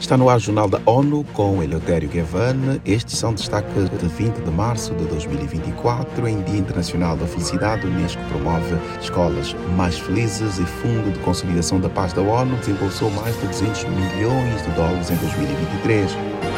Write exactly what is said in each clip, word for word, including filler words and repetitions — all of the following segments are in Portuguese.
Está no ar o Jornal da ONU com Eleutério Gavan. Estes são destaques de vinte de março de dois mil e vinte e quatro, em Dia Internacional da Felicidade. O Unesco promove escolas mais felizes e Fundo de Consolidação da Paz da ONU desembolsou mais de duzentos milhões de dólares em dois mil e vinte e três.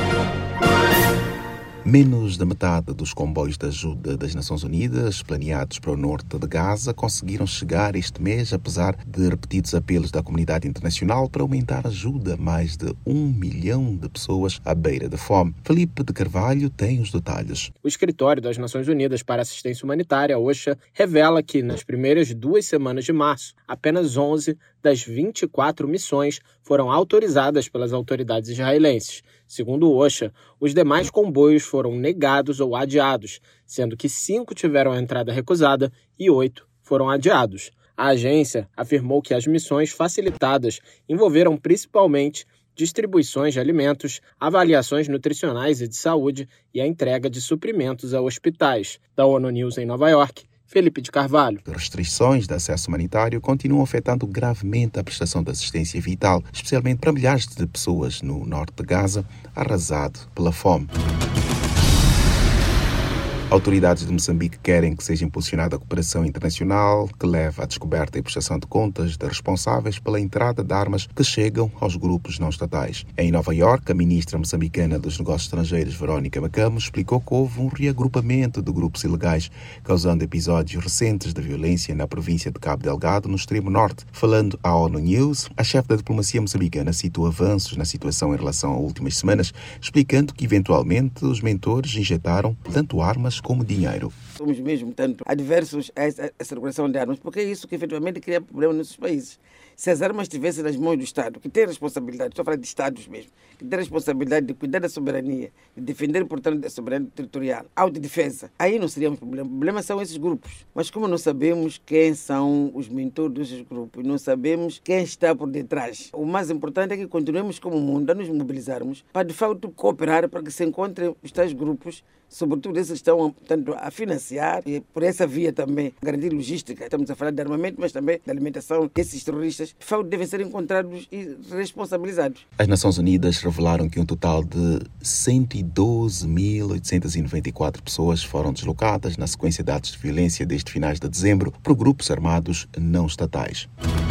Menos da metade dos comboios de ajuda das Nações Unidas planeados para o norte de Gaza conseguiram chegar este mês, apesar de repetidos apelos da comunidade internacional para aumentar a ajuda a mais de um milhão de pessoas à beira da fome. Felipe de Carvalho tem os detalhes. O Escritório das Nações Unidas para a Assistência Humanitária, OCHA, revela que nas primeiras duas semanas de março, apenas onze das vinte e quatro missões foram autorizadas pelas autoridades israelenses. Segundo o OCHA, os demais comboios foram negados ou adiados, sendo que cinco tiveram a entrada recusada e oito foram adiados. A agência afirmou que as missões facilitadas envolveram principalmente distribuições de alimentos, avaliações nutricionais e de saúde e a entrega de suprimentos a hospitais. Da ONU News em Nova York, Felipe de Carvalho. Restrições de acesso humanitário continuam afetando gravemente a prestação de assistência vital, especialmente para milhares de pessoas no norte de Gaza, arrasado pela fome. Autoridades de Moçambique querem que seja impulsionada a cooperação internacional que leva à descoberta e prestação de contas de responsáveis pela entrada de armas que chegam aos grupos não estatais. Em Nova Iorque, a ministra moçambicana dos Negócios Estrangeiros, Verónica Macamo, explicou que houve um reagrupamento de grupos ilegais, causando episódios recentes de violência na província de Cabo Delgado, no extremo norte. Falando à ONU News, a chefe da diplomacia moçambicana citou avanços na situação em relação a últimas semanas, explicando que, eventualmente, os mentores injetaram tanto armas como dinheiro. Somos mesmo tanto adversos a essa a circulação de armas, porque é isso que efetivamente cria problemas nesses países. Se as armas estivessem nas mãos do Estado, que tem responsabilidade, estou a falar de Estados mesmo, que tem responsabilidade de cuidar da soberania, de defender, portanto, a soberania territorial, autodefesa, aí não seríamos problema. O problema são esses grupos. Mas como não sabemos quem são os mentores desses grupos, não sabemos quem está por detrás, o mais importante é que continuemos como mundo a nos mobilizarmos para, de facto, cooperar para que se encontrem os tais grupos, sobretudo esses que estão, portanto, a financiar e por essa via também garantir logística. Estamos a falar de armamento, mas também de alimentação. Esses terroristas, de facto, devem ser encontrados e responsabilizados. As Nações Unidas revelaram que um total de cento e doze mil oitocentas e noventa e quatro pessoas foram deslocadas na sequência de atos de violência desde finais de dezembro por grupos armados não estatais.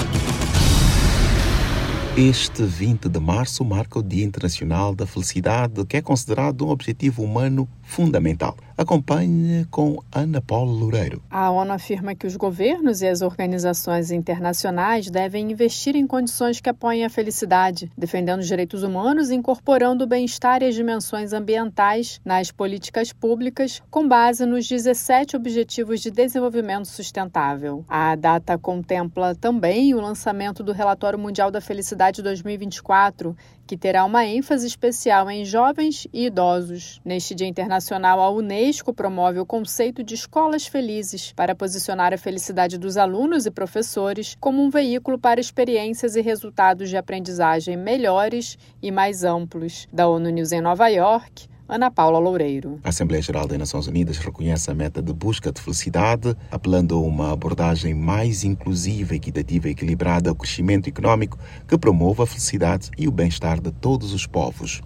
Este vinte de março marca o Dia Internacional da Felicidade, que é considerado um objetivo humano fundamental. Acompanhe com Ana Paula Loureiro. A ONU afirma que os governos e as organizações internacionais devem investir em condições que apoiem a felicidade, defendendo os direitos humanos e incorporando o bem-estar e as dimensões ambientais nas políticas públicas, com base nos dezessete Objetivos de Desenvolvimento Sustentável. A data contempla também o lançamento do Relatório Mundial da Felicidade dois mil e vinte e quatro, que terá uma ênfase especial em jovens e idosos. Neste Dia Internacional, a Unesco promove o conceito de escolas felizes para posicionar a felicidade dos alunos e professores como um veículo para experiências e resultados de aprendizagem melhores e mais amplos. Da ONU News em Nova York, Ana Paula Loureiro. A Assembleia Geral das Nações Unidas reconhece a meta de busca de felicidade, apelando a uma abordagem mais inclusiva, equitativa e equilibrada ao crescimento econômico que promova a felicidade e o bem-estar de todos os povos.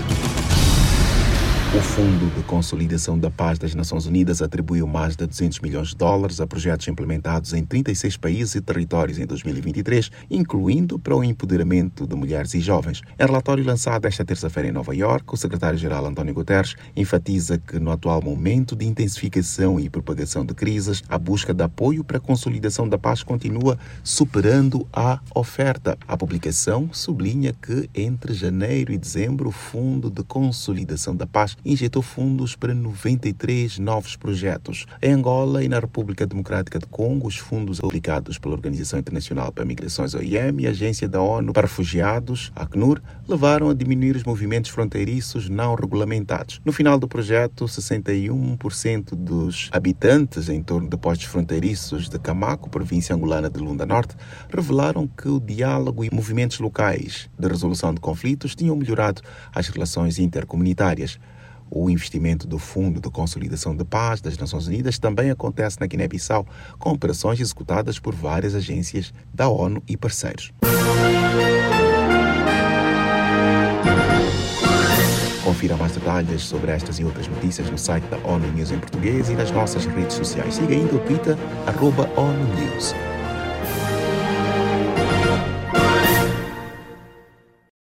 O Fundo de Consolidação da Paz das Nações Unidas atribuiu mais de duzentos milhões de dólares a projetos implementados em trinta e seis países e territórios em dois mil e vinte e três, incluindo para o empoderamento de mulheres e jovens. Em relatório lançado esta terça-feira em Nova Iorque, o secretário-geral António Guterres enfatiza que no atual momento de intensificação e propagação de crises, a busca de apoio para a consolidação da paz continua superando a oferta. A publicação sublinha que entre janeiro e dezembro o Fundo de Consolidação da Paz injetou fundos para noventa e três novos projetos. Em Angola e na República Democrática do Congo, os fundos aplicados pela Organização Internacional para Migrações, O I M, e a Agência da ONU para Refugiados, a ACNUR, levaram a diminuir os movimentos fronteiriços não regulamentados. No final do projeto, sessenta e um por cento dos habitantes em torno de postos fronteiriços de Camaco, província angolana de Lunda Norte, revelaram que o diálogo e movimentos locais de resolução de conflitos tinham melhorado as relações intercomunitárias. O investimento do Fundo de Consolidação de Paz das Nações Unidas também acontece na Guiné-Bissau, com operações executadas por várias agências da ONU e parceiros. Confira mais detalhes sobre estas e outras notícias no site da ONU News em português e nas nossas redes sociais. Siga ainda o Twitter, arroba ONU News.